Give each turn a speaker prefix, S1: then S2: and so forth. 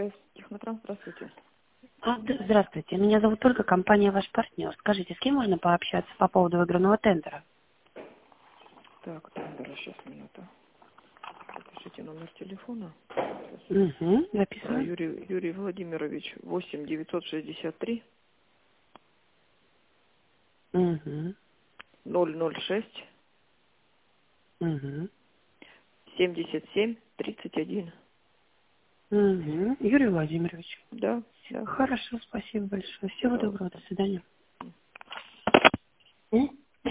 S1: Технотранс, здравствуйте.
S2: Да, здравствуйте, меня зовут Ольга, компания «Ваш партнер». Скажите, с кем можно пообщаться по поводу игрового тендера?
S1: Так, тендера, сейчас, минуту. Запишите номер телефона.
S2: Угу, записываю.
S1: Юрий Владимирович, 8 963
S2: Угу,
S1: 006
S2: угу,
S1: 77 31.
S2: угу. Юрий Владимирович.
S1: Да, да,
S2: Хорошо, спасибо большое. Всего
S1: пожалуйста.
S2: доброго, до свидания. М?